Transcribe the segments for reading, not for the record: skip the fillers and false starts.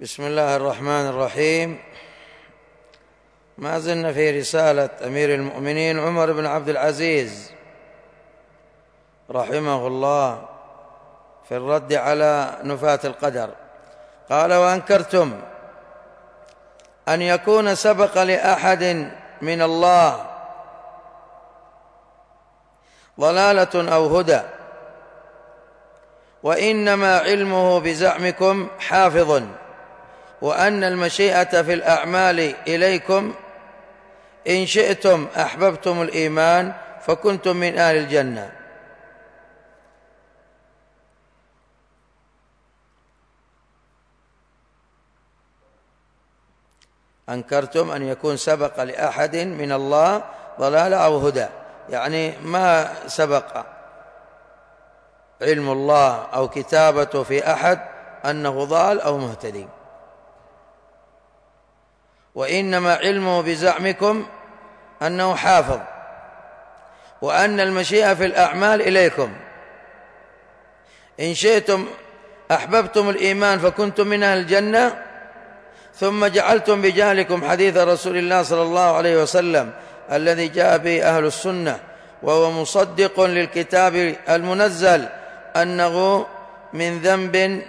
بسم الله الرحمن الرحيم. ما زلنا في رسالة أمير المؤمنين عمر بن عبد العزيز رحمه الله في الرد على نفاة القدر. قال: وأنكرتم أن يكون سبق لأحد من الله ضلالة أو هدى، وإنما علمه بزعمكم حافظ، وأن المشيئة في الأعمال إليكم، إن شئتم أحببتم الإيمان فكنتم من أهل الجنة. أنكرتم أن يكون سبق لأحد من الله ضلال أو هدى، يعني ما سبق علم الله أو كتابته في أحد أنه ضال أو مهتدي، وإنما علمه بزعمكم أنه حافظ، وأن المشيئة في الأعمال إليكم، إن شئتم أحببتم الإيمان فكنتم من أهل الجنة. ثم جعلتم بجهلكم حديث رسول الله صلى الله عليه وسلم الذي جاء به أهل السنة، وهو مصدق للكتاب المنزل، أنه من ذنب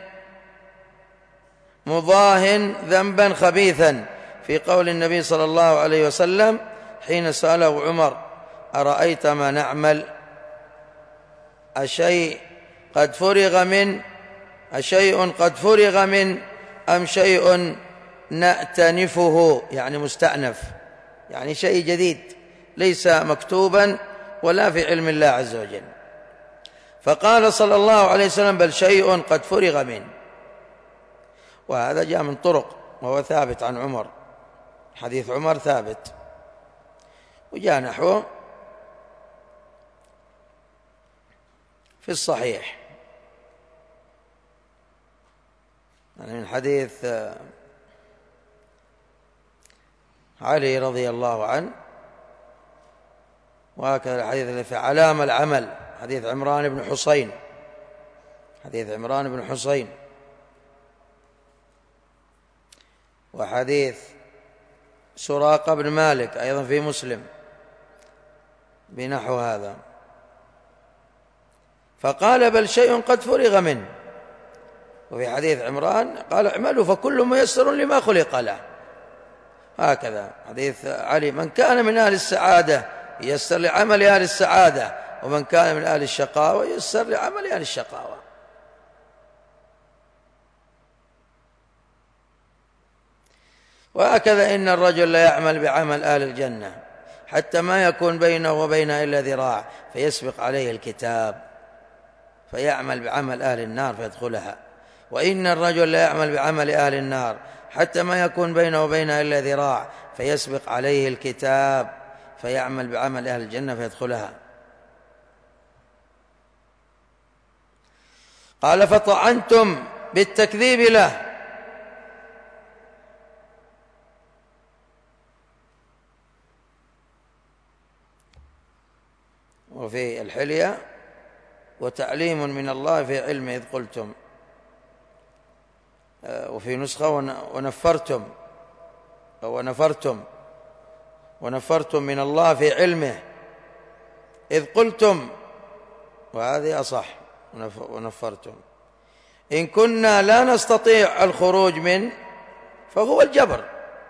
مضاه ذنبا خبيثا، في قول النبي صلى الله عليه وسلم حين سأله عمر: أرأيت ما نعمل؟ أشيء قد فرغ من أم شيء نأتنفه، يعني مستأنف، يعني شيء جديد ليس مكتوبا ولا في علم الله عز وجل. فقال صلى الله عليه وسلم: بل شيء قد فرغ منه. وهذا جاء من طرق، وهو ثابت عن عمر، حديث عمر ثابت، وجاء نحوه في الصحيح، يعني من حديث علي رضي الله عنه، وهكذا الحديث الذي في علام العمل، حديث عمران بن حسين، وحديث سراقة بن مالك أيضا في مسلم بنحو هذا. فقال: بل شيء قد فرغ منه. وفي حديث عمران قال: اعملوا فكل ميسر لما خلق له. هكذا حديث علي: من كان من أهل السعادة ييسر لعمل أهل السعادة، ومن كان من أهل الشقاوة ييسر لعمل أهل الشقاوة. وهكذا إن الرجل لا يعمل بعمل أهل الجنة حتى ما يكون بينه وبينها إلا ذراع، فيسبق عليه الكتاب فيعمل بعمل أهل النار فيدخلها. وإن الرجل لا يعمل بعمل أهل النار حتى ما يكون بينه وبينها إلا ذراع، فيسبق عليه الكتاب فيعمل بعمل أهل الجنة فيدخلها. قال: فطعنتم بالتكذيب له. وفي الحلية: وتعليم من الله في علمه إذ قلتم. وفي نسخة: ونفرتم من الله في علمه إذ قلتم. وهذه أصح، ونفرتم. إن كنا لا نستطيع الخروج منه فهو الجبر،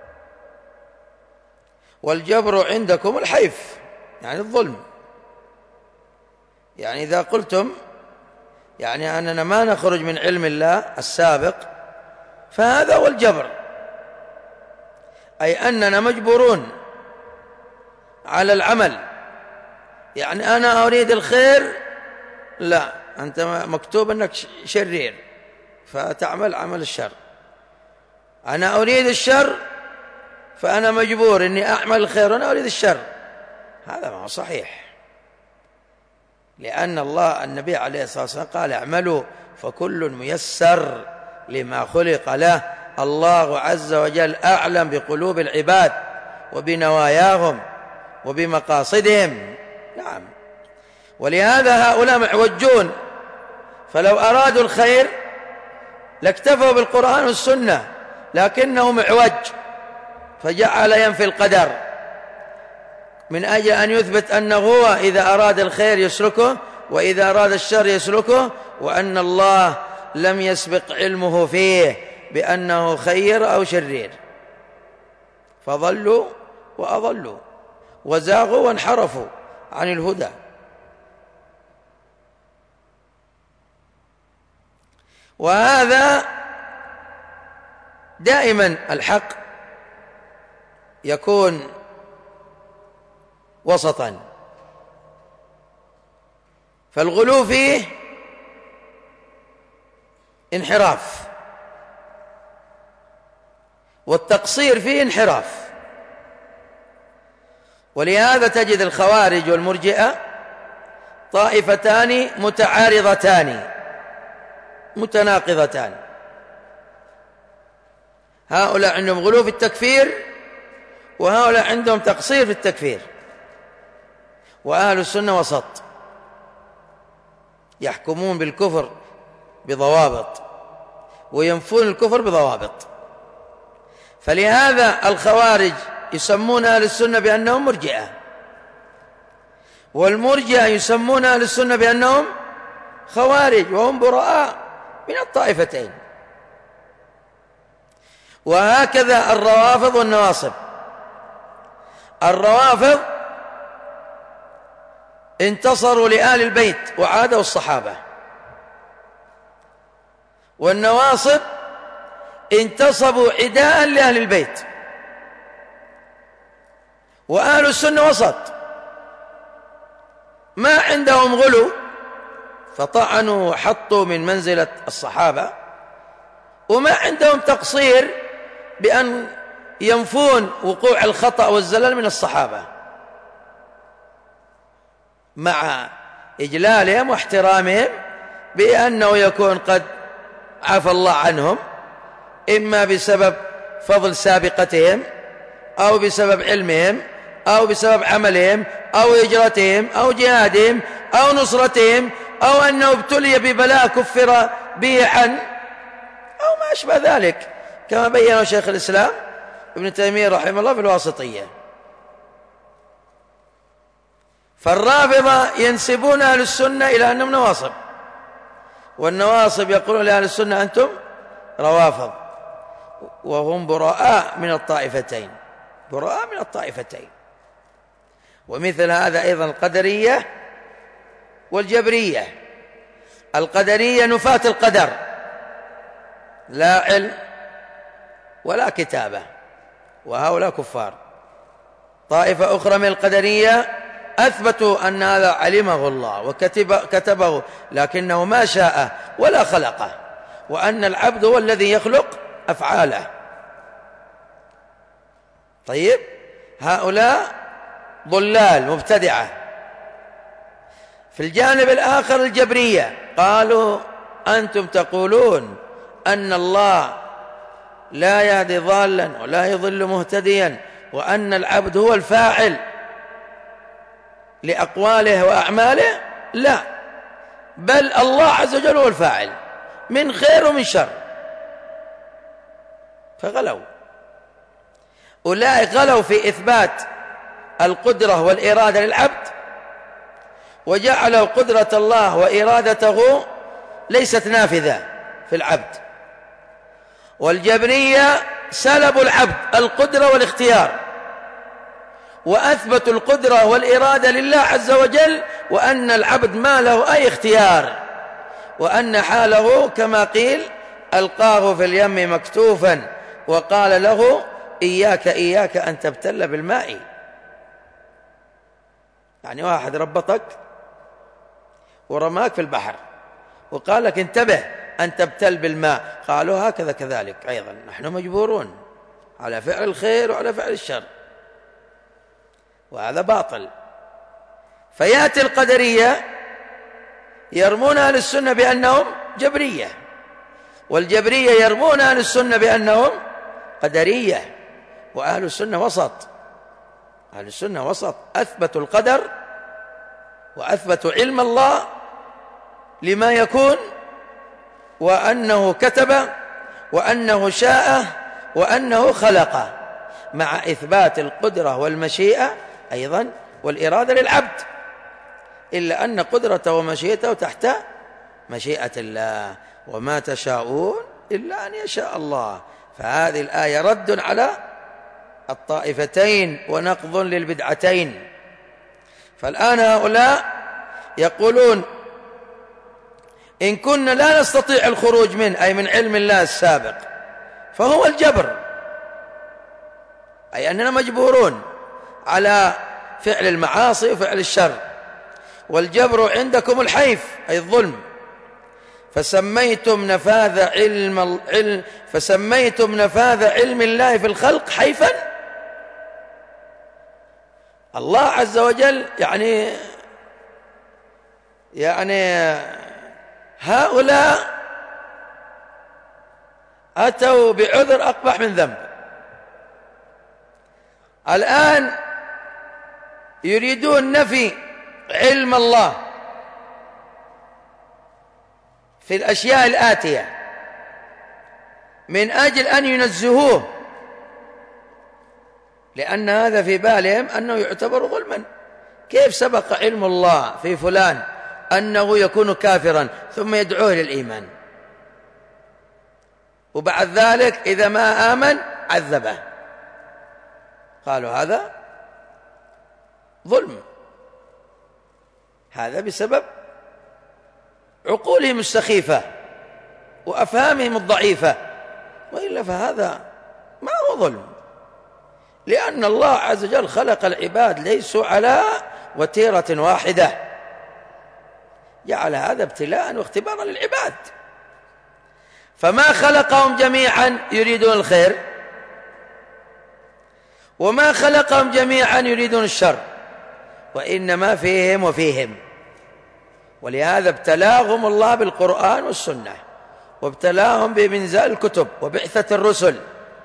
والجبر عندكم الحيف، يعني الظلم. يعني إذا قلتم يعني أننا ما نخرج من علم الله السابق، فهذا هو الجبر، أي أننا مجبورون على العمل. يعني أنا أريد الخير، لا، أنت مكتوب أنك شرير فتعمل عمل الشر. أنا أريد الشر فأنا مجبور أني أعمل الخير وأنا أريد الشر. هذا ما هو صحيح، لأن الله النبي عليه الصلاة والسلام قال: اعملوا فكل ميسر لما خلق له. الله عز وجل أعلم بقلوب العباد وبنواياهم وبمقاصدهم. نعم، ولهذا هؤلاء معوجون، فلو أرادوا الخير لاكتفوا بالقرآن والسنة، لكنه معوج فجعل ينفي القدر من أجل أن يثبت أنه هو إذا أراد الخير يسلكه وإذا أراد الشر يسلكه، وأن الله لم يسبق علمه فيه بأنه خير أو شرير، فضلوا وأضلوا وزاغوا وانحرفوا عن الهدى. وهذا دائما الحق يكون وسطا، فالغلو فيه انحراف، والتقصير فيه انحراف. ولهذا تجد الخوارج والمرجئة طائفتان متعارضتان متناقضتان، هؤلاء عندهم غلو في التكفير وهؤلاء عندهم تقصير في التكفير. وأهل السنة وسط، يحكمون بالكفر بضوابط وينفون الكفر بضوابط. فلهذا الخوارج يسمون أهل السنة بأنهم مرجئة، والمرجئة يسمون أهل السنة بأنهم خوارج، وهم براء من الطائفتين. وهكذا الروافض والنواصب. الروافض انتصروا لآل البيت وعادوا الصحابة، والنواصب انتصبوا عداء لأهل البيت. وأهل السنة وسط، ما عندهم غلو فطعنوا وحطوا من منزلة الصحابة، وما عندهم تقصير بأن ينفون وقوع الخطأ والزلل من الصحابة، مع إجلالهم واحترامهم بأنه يكون قد عفى الله عنهم، إما بسبب فضل سابقتهم أو بسبب علمهم أو بسبب عملهم أو هجرتهم أو جهادهم أو نصرتهم أو أنه ابتلي ببلاء كفر به عنه أو ما أشبه ذلك، كما بيّن شيخ الإسلام ابن تيمية رحمه الله في الواسطية. فالرافضة ينسبون أهل السنة إلى أنهم نواصب، والنواصب يقولون لأهل السنة أنتم روافض، وهم براء من الطائفتين، براء من الطائفتين. ومثل هذا أيضا القدرية والجبرية. القدرية نفاة القدر، لا علم ولا كتابة، وهؤلاء كفار. طائفة أخرى من القدرية أثبتوا أن هذا علمه الله وكتبه لكنه ما شاء ولا خلقه، وأن العبد هو الذي يخلق أفعاله. طيب، هؤلاء ضلال مبتدعة. في الجانب الآخر الجبرية قالوا أنتم تقولون أن الله لا يهدي ضالا ولا يضل مهتديا، وأن العبد هو الفاعل لأقواله وأعماله. لا، بل الله عز وجل هو الفاعل من خير ومن شر. فغلوا أولئك، غلوا في إثبات القدرة والإرادة للعبد، وجعلوا قدرة الله وإرادته ليست نافذة في العبد. والجبرية سلبوا العبد القدرة والاختيار، وأثبتوا القدرة والإرادة لله عز وجل، وأن العبد ما له أي اختيار، وأن حاله كما قيل ألقاه في اليم مكتوفا وقال له إياك أن تبتل بالماء. يعني واحد ربطك ورماك في البحر وقال لك انتبه أن تبتل بالماء، قالوا هكذا كذلك أيضا نحن مجبورون على فعل الخير وعلى فعل الشر، وهذا باطل. فيأتي القدرية يرمون أهل السنة بأنهم جبرية، والجبرية يرمون أهل السنة بأنهم قدرية. وأهل السنة وسط، أهل السنة وسط، أثبتوا القدر وأثبتوا علم الله لما يكون، وأنه كتب وأنه شاء وأنه خلقه، مع إثبات القدرة والمشيئة أيضا والإرادة للعبد، إلا أن قدرته ومشيئته تحت مشيئة الله، وما تشاءون إلا أن يشاء الله. فهذه الآية رد على الطائفتين ونقض للبدعتين. فالآن هؤلاء يقولون إن كنا لا نستطيع الخروج منه، أي من علم الله السابق، فهو الجبر، أي أننا مجبورون على فعل المعاصي وفعل الشر، والجبر عندكم الحيف أي الظلم، فسميتم نفاذ علم الله في الخلق حيفا. الله عز وجل يعني هؤلاء أتوا بعذر أقبح من ذنب. الآن يريدون نفي علم الله في الأشياء الآتية من أجل أن ينزهوه، لأن هذا في بالهم أنه يعتبر ظلما. كيف سبق علم الله في فلان أنه يكون كافرا ثم يدعوه للإيمان، وبعد ذلك إذا ما آمن عذبه؟ قالوا هذا ظلم، هذا بسبب عقولهم السخيفة وأفهامهم الضعيفة، وإلا فهذا ما هو ظلم، لأن الله عز وجل خلق العباد ليسوا على وتيرة واحدة، جعل هذا ابتلاء واختبارا للعباد. فما خلقهم جميعا يريدون الخير، وما خلقهم جميعا يريدون الشر، وإنما فيهم وفيهم. ولهذا ابتلاهم الله بالقرآن والسنة، وابتلاهم بإنزال الكتب وبعثة الرسل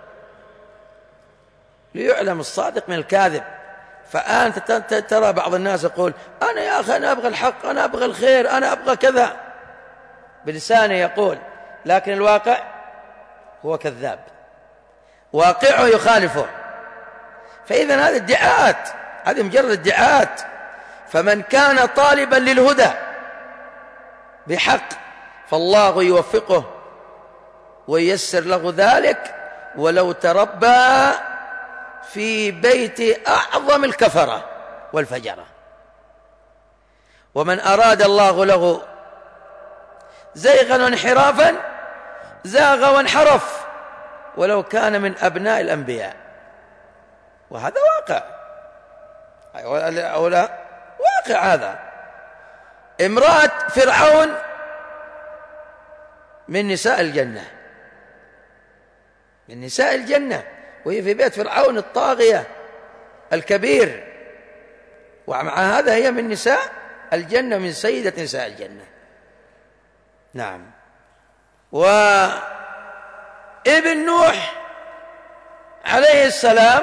ليعلم الصادق من الكاذب. فأنت ترى بعض الناس يقول أنا يا أخي أنا أبغى الحق، أنا أبغى الخير، أنا أبغى كذا، بلسانه يقول، لكن الواقع هو كذاب، واقعه يخالفه. فإذا هذه ادعاءات، هذه مجرد ادعاءات. فمن كان طالبا للهدى بحق فالله يوفقه وييسر له ذلك، ولو تربى في بيت أعظم الكفرة والفجرة. ومن أراد الله له زيغا وانحرافا زاغ وانحرف ولو كان من أبناء الأنبياء. وهذا واقع، واقع هذا. امرأة فرعون من نساء الجنة، من نساء الجنة، وهي في بيت فرعون الطاغية الكبير، ومع هذا هي من نساء الجنة، من سيدة نساء الجنة. نعم. وابن نوح عليه السلام،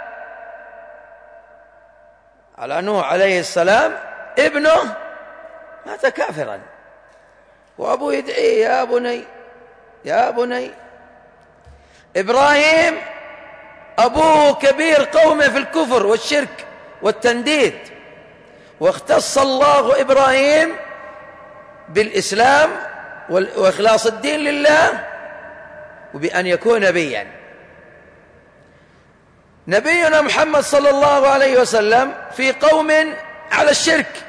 على نوح عليه السلام ابنه مات كافرا، وأبوه يدعي يا بني يا بني. إبراهيم أبوه كبير قومه في الكفر والشرك والتنديد، واختص الله إبراهيم بالإسلام وإخلاص الدين لله وبأن يكون نبيا. نبينا محمد صلى الله عليه وسلم في قوم على الشرك،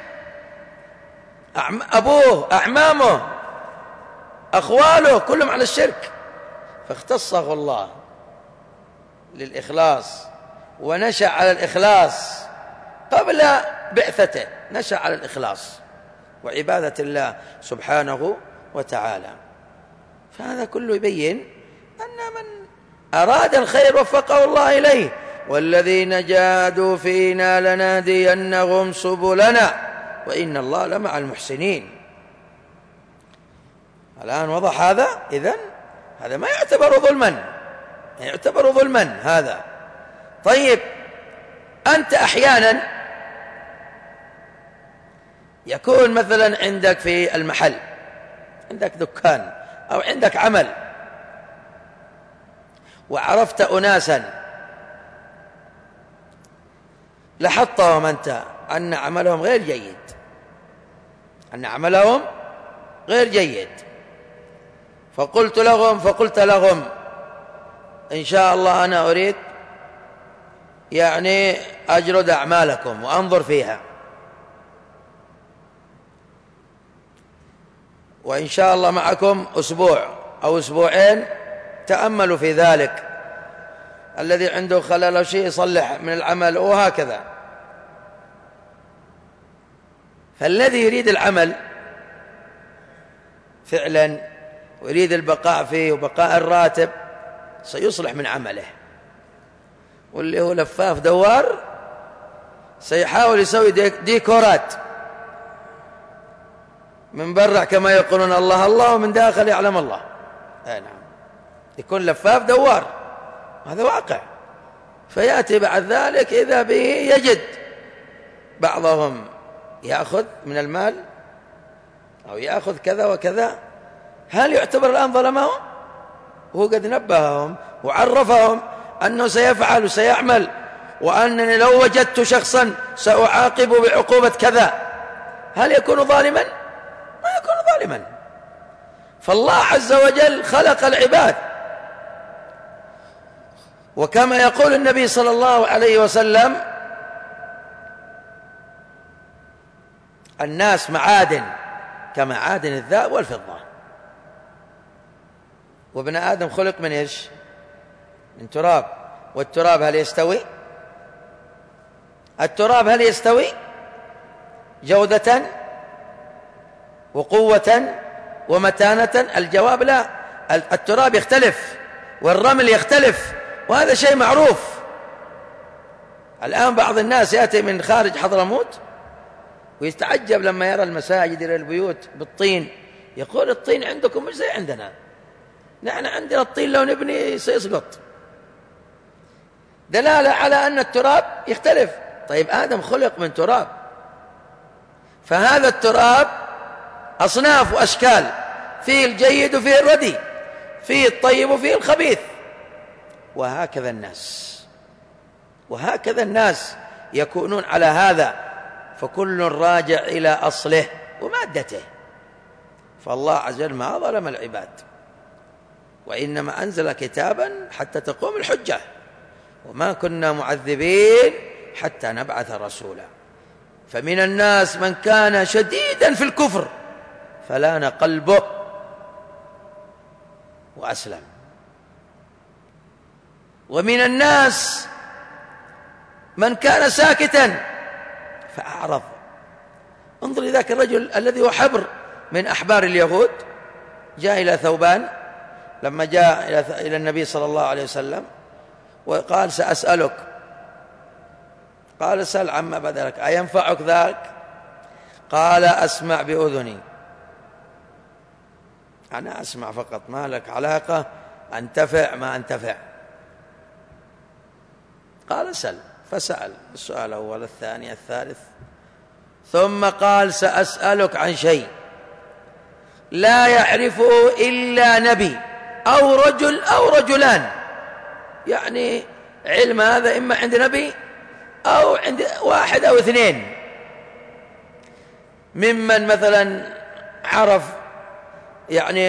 أبوه أعمامه أخواله كلهم على الشرك، فاختصه الله للإخلاص، ونشأ على الإخلاص قبل بعثته، نشأ على الإخلاص وعبادة الله سبحانه وتعالى. فهذا كله يبين أن من أراد الخير وفقه الله إليه، والذين جاهدوا فينا لنهدينهم سبلنا وإن الله لمع المحسنين. الآن وضح هذا. إذن هذا ما يعتبر ظلما، يعتبر ظلما هذا. طيب أنت أحيانا يكون مثلا عندك في المحل، عندك دكان أو عندك عمل، وعرفت أناسا لاحظتهم أنت أن عملهم غير جيد، فقلت لهم إن شاء الله أنا أريد يعني أجرد أعمالكم وأنظر فيها، وإن شاء الله معكم أسبوع أو أسبوعين تأملوا في ذلك، الذي عنده خلل أو شيء يصلح من العمل، وهكذا. فالذي يريد العمل فعلا ويريد البقاء فيه وبقاء الراتب سيصلح من عمله، واللي هو لفاف دوار سيحاول يسوي ديكورات من برع كما يقولون الله الله، ومن داخل يعلم الله. نعم، يكون لفاف دوار، هذا واقع. فيأتي بعد ذلك إذا به يجد بعضهم يأخذ من المال أو يأخذ كذا وكذا. هل يعتبر الآن ظلمهم؟ هو قد نبههم وعرفهم أنه سيفعل وسيعمل، وأنني لو وجدت شخصا سأعاقب بعقوبة كذا. هل يكون ظالما؟ ما يكون ظالما. فالله عز وجل خلق العباد، وكما يقول النبي صلى الله عليه وسلم: الناس معادن كمعادن الذهب والفضة، وابن آدم خلق من إيش؟ من تراب. والتراب هل يستوي؟ التراب هل يستوي جودة وقوة ومتانة؟ الجواب لا. التراب يختلف والرمل يختلف، وهذا شيء معروف. الآن بعض الناس يأتي من خارج حضرموت ويتعجب لما يرى المساجد إلى البيوت بالطين، يقول: الطين عندكم مش زي عندنا، نحن عندنا الطين لو نبني سيسقط. دلالة على أن التراب يختلف. طيب آدم خلق من تراب، فهذا التراب أصناف وأشكال، فيه الجيد وفيه الردي، فيه الطيب وفيه الخبيث. وهكذا الناس يكونون على هذا، فكل راجع إلى أصله ومادته. فالله عز وجل ما ظلم العباد، وإنما أنزل كتابا حتى تقوم الحجة، وما كنا معذبين حتى نبعث رسولا. فمن الناس من كان شديدا في الكفر فلان قلبه وأسلم، ومن الناس من كان ساكتا فأعرض. انظر ذاك الرجل الذي هو حبر من أحبار اليهود، جاء إلى ثوبان لما جاء إلى النبي صلى الله عليه وسلم وقال: سأسألك. قال: سل عما بذلك، أينفعك ذاك؟ قال: أسمع بأذني، أنا أسمع فقط، ما لك علاقة أنتفع ما أنتفع. قال: سل. فسأل السؤال الأول الثاني الثالث، ثم قال: سأسألك عن شيء لا يعرفه إلا نبي أو رجل أو رجلان. يعني علم هذا إما عند نبي أو عند واحد أو اثنين، ممن مثلا عرف يعني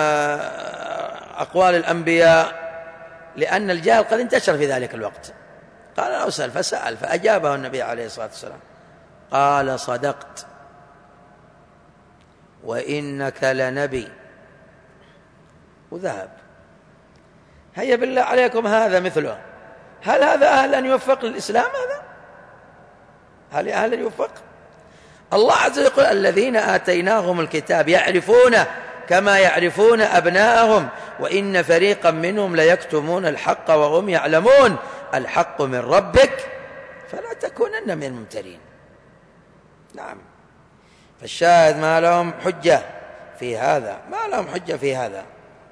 أقوال الأنبياء، لأن الجهل قد انتشر في ذلك الوقت. قال: أسأل. فسأل، فأجابه النبي عليه الصلاة والسلام، قال: صدقت وإنك لنبي. وذهب. هيا بالله عليكم، هذا مثله. هل هذا أهل أن يوفق للإسلام؟ هل أهل أن يوفق؟ الله عز وجل يقول: الذين آتيناهم الكتاب يعرفونه كما يعرفون أبناءهم وإن فريقا منهم ليكتمون الحق وهم يعلمون الحق من ربك فلا تكونن من الممترين. نعم. فالشاهد ما لهم حجة في هذا، ما لهم حجة في هذا.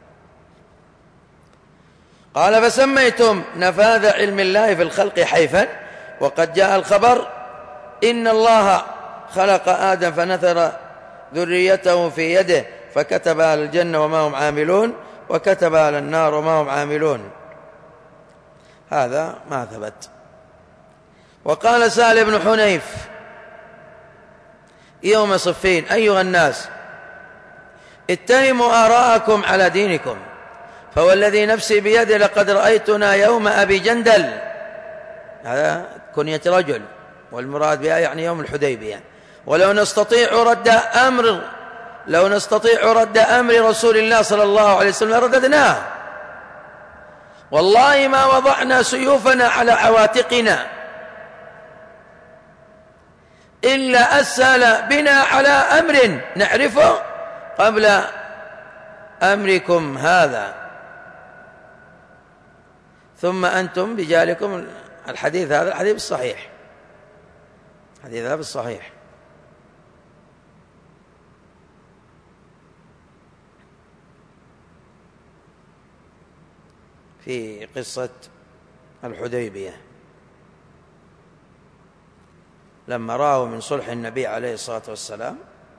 قال: فسميتم نفاذ علم الله في الخلق حيفا، وقد جاء الخبر إن الله خلق آدم فنثر ذريته في يده فكتب على الجنة وما هم عاملون، وكتب على النار وما هم عاملون. هذا ما ثبت. وقال سهل بن حنيف يوم صفين: أيها الناس، اتهموا آراءكم على دينكم، فوالذي نفسي بيده لقد رأيتنا يوم أبي جندل، هذا كنية رجل والمراد بها يعني يوم الحديبية، ولو نستطيع رد أمر رسول الله صلى الله عليه وسلم رددناه، والله ما وضعنا سيوفنا على عواتقنا إلا أسهل بنا على أمر نعرفه قبل أمركم هذا، ثم أنتم بجالكم. الحديث هذا الحديث الصحيح، الحديث هذا الصحيح. في قصة الحديبية لما رأوا من صلح النبي عليه الصلاة والسلام.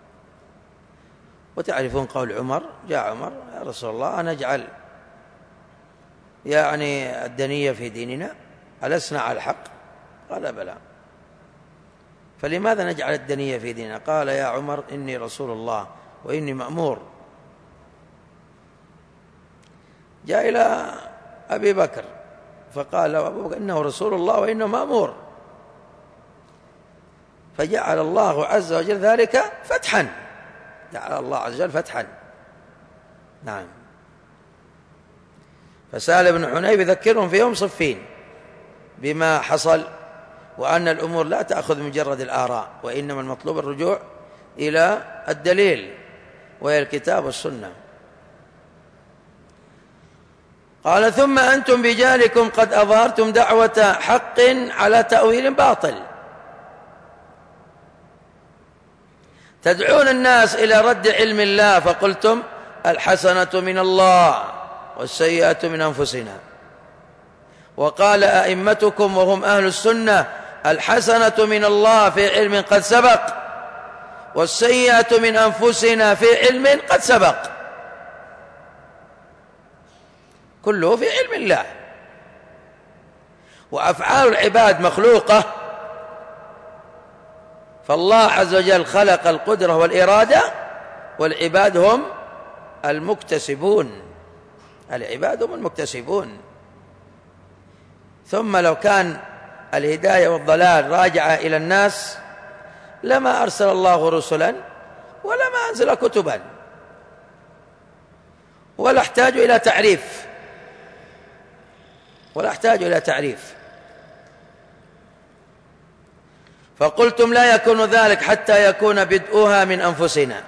وتعرفون قول عمر، جاء عمر: يا رسول الله، نجعل يعني الدنية في ديننا، ألسنا على الحق؟ قال: بلى. فلماذا نجعل الدنية في ديننا؟ قال: يا عمر، إني رسول الله وإني مأمور. جاء إلى أبي بكر فقال له أبو بكر: إنه رسول الله وإنه مأمور. فجعل الله عز وجل ذلك فتحا، جعل الله عز وجل فتحا. نعم. فسهل بن حنيف يذكرهم في يوم صفين بما حصل، وأن الأمور لا تأخذ مجرد الآراء، وإنما المطلوب الرجوع إلى الدليل وهي الكتاب والسنة. قال: ثم أنتم بجالكم قد أظهرتم دعوة حق على تأويل باطل، تدعون الناس إلى رد علم الله، فقلتم: الحسنة من الله والسيئة من أنفسنا. وقال أئمتكم وهم أهل السنة: الحسنة من الله في علم قد سبق، والسيئة من أنفسنا في علم قد سبق. كله في علم الله، وأفعال العباد مخلوقة، فالله عز وجل خلق القدرة والإرادة، والعباد هم المكتسبون، العباد هم المكتسبون. ثم لو كان الهداية والضلال راجعة إلى الناس لما أرسل الله رسلا ولما أنزل كتبا، ولا احتاج إلى تعريف، فقلتم: لا يكون ذلك حتى يكون بدءها من أنفسنا،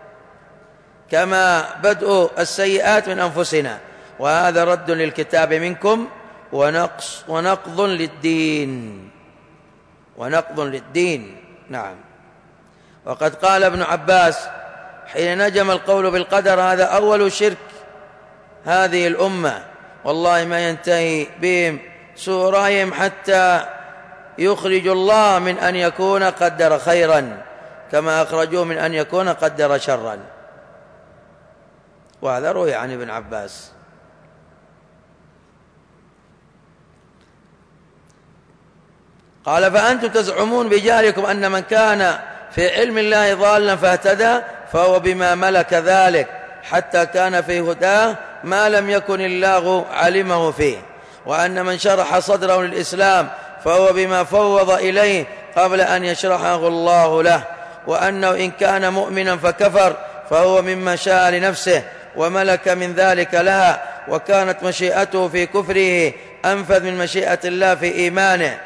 كما بدء السيئات من أنفسنا، وهذا رد للكتاب منكم ونقض للدين. نعم. وقد قال ابن عباس حين نجم القول بالقدر: هذا أول شرك هذه الأمة، والله ما ينتهي بهم سوء رأيهم حتى يخرج الله من أن يكون قدر خيرا كما أخرجوه من أن يكون قدر شرا. وهذا روي عن ابن عباس. قال: فأنتم تزعمون بجهلكم أن من كان في علم الله ضالا فاهتدى فهو بما ملك ذلك حتى كان في هداه ما لم يكن الله علمه فيه، وأن من شرح صدره للإسلام فهو بما فوض إليه قبل أن يشرحه الله له، وأنه إن كان مؤمنا فكفر فهو مما شاء لنفسه وملك من ذلك لها، وكانت مشيئته في كفره أنفذ من مشيئة الله في إيمانه.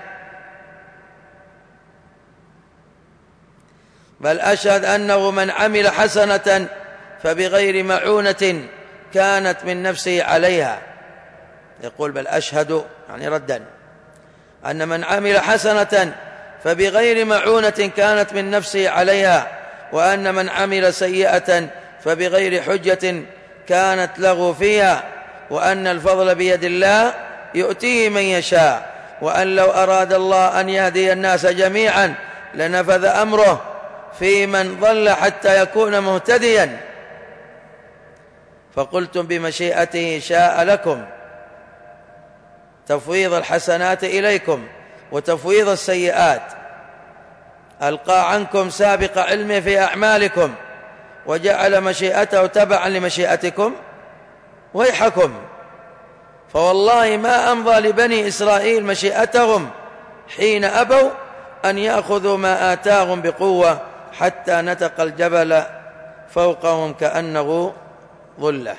بل أشهد أنه من عمل حسنة فبغير معونة كانت من نفسه عليها. يقول: بل أشهد يعني ردا أن من عمل حسنة فبغير معونة كانت من نفسه عليها، وأن من عمل سيئة فبغير حجة كانت له فيها، وأن الفضل بيد الله يؤتيه من يشاء، وأن لو أراد الله أن يهدي الناس جميعا لنفذ أمره في من ضل حتى يكون مهتديا، فقلتم بمشيئته شاء لكم. تفويض الحسنات إليكم وتفويض السيئات، ألقى عنكم سابق علمه في أعمالكم وجعل مشيئته تبعا لمشيئتكم، ويحكم. فوالله ما أمضى لبني إسرائيل مشيئتهم حين أبوا أن يأخذوا ما آتاهم بقوة حتى نتق الجبل فوقهم كأنه ظلة.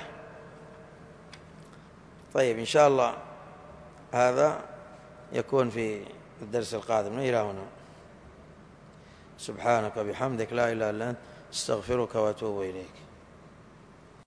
طيب إن شاء الله هذا يكون في الدرس القادم. إلى هنا، سبحانك وبحمدك لا إله إلا أنت، استغفرك وأتوب إليك.